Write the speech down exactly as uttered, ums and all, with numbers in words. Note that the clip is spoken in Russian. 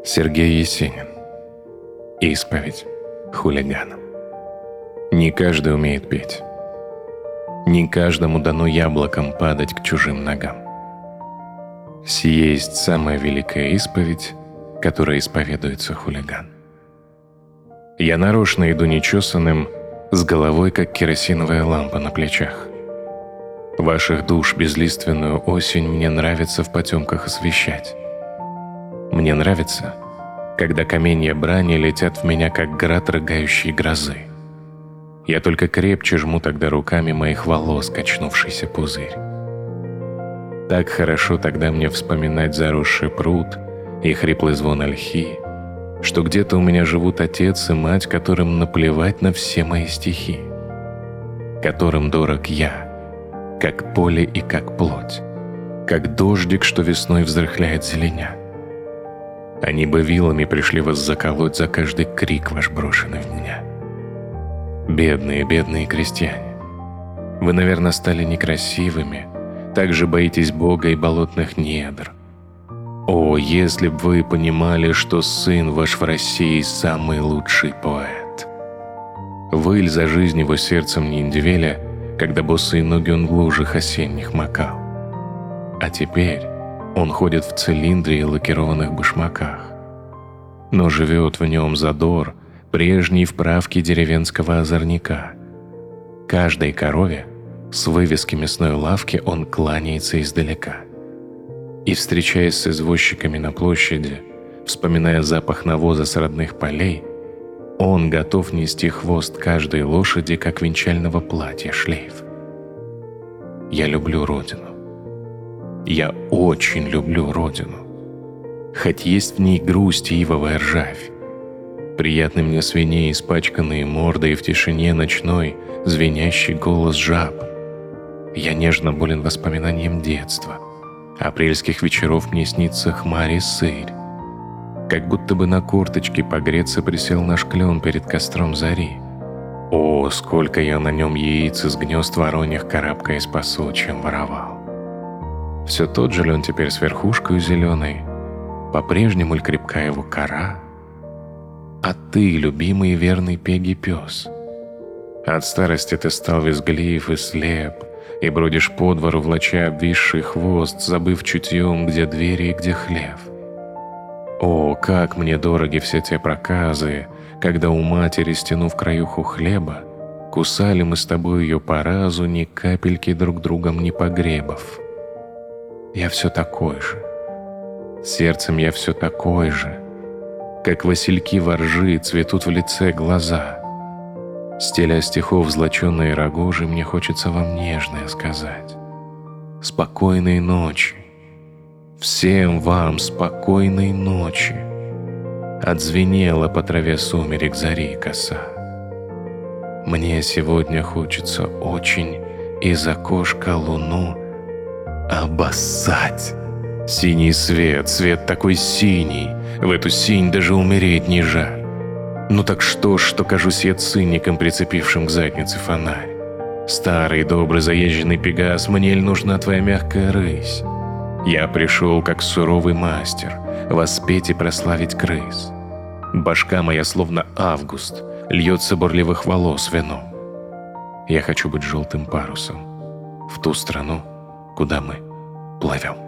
Сергей Есенин. Исповедь хулиганам. Не каждый умеет петь. Не каждому дано яблоком падать к чужим ногам. Сие есть самая великая исповедь, которая исповедуется хулиган. Я нарочно иду нечесанным, с головой, как керосиновая лампа на плечах. Ваших душ безлиственную осень мне нравится в потемках освещать. Мне нравится, когда каменья брани летят в меня, как град рыгающей грозы. Я только крепче жму тогда руками моих волос качнувшийся пузырь. Так хорошо тогда мне вспоминать заросший пруд и хриплый звон ольхи, что где-то у меня живут отец и мать, которым наплевать на все мои стихи, которым дорог я, как поле и как плоть, как дождик, что весной взрыхляет зеленя. Они бы вилами пришли вас заколоть за каждый крик ваш, брошенный в меня. Бедные, бедные крестьяне, вы, наверное, стали некрасивыми, так же боитесь Бога и болотных недр. О, если б вы понимали, что сын ваш в России самый лучший поэт. Выль за жизнь его сердцем не индивеля, когда босые ноги он в лужах осенних макал. А теперь он ходит в цилиндре и лакированных башмаках. Но живет в нем задор прежней вправки деревенского озорника. Каждой корове с вывески мясной лавки он кланяется издалека. И, встречаясь с извозчиками на площади, вспоминая запах навоза с родных полей, он готов нести хвост каждой лошади, как венчального платья шлейф. Я люблю Родину. Я очень люблю Родину. Хоть есть в ней грусть и ивовая ржавь. Приятны мне свиней испачканные морды и в тишине ночной звенящий голос жаб. Я нежно болен воспоминанием детства. Апрельских вечеров мне снится хмарь и сырь. Как будто бы на корточке погреться присел наш клен перед костром зари. О, сколько я на нем яиц из гнезд вороньих карабкаясь по сучьям воровал. Все тот же ли он теперь с верхушкой зеленой? По-прежнему ли крепка его кора? А ты, любимый и верный Пеги пес? От старости ты стал визглив и слеп, и бродишь по двору, влача обвисший хвост, забыв чутьем, где двери и где хлев. О, как мне дороги все те проказы, когда у матери, стянув краюху хлеба, кусали мы с тобой ее по разу, ни капельки друг другом не погребов. Я все такой же. Сердцем я все такой же. Как васильки воржи цветут в лице глаза. Стеля стихов злоченные рогожи, мне хочется вам нежное сказать. Спокойной ночи. Всем вам спокойной ночи. Отзвенела по траве сумерек зари коса. Мне сегодня хочется очень из окошка луну обоссать. Синий свет, свет такой синий, в эту синь даже умереть не жаль. Ну так что ж, что кажусь я циником, прицепившим к заднице фонарь? Старый, добрый, заезженный Пегас, мне ль нужна твоя мягкая рысь? Я пришел, как суровый мастер, воспеть и прославить крыс. Башка моя, словно август, льется бурливых волос вином. Я хочу быть желтым парусом в ту страну, куда мы плывем.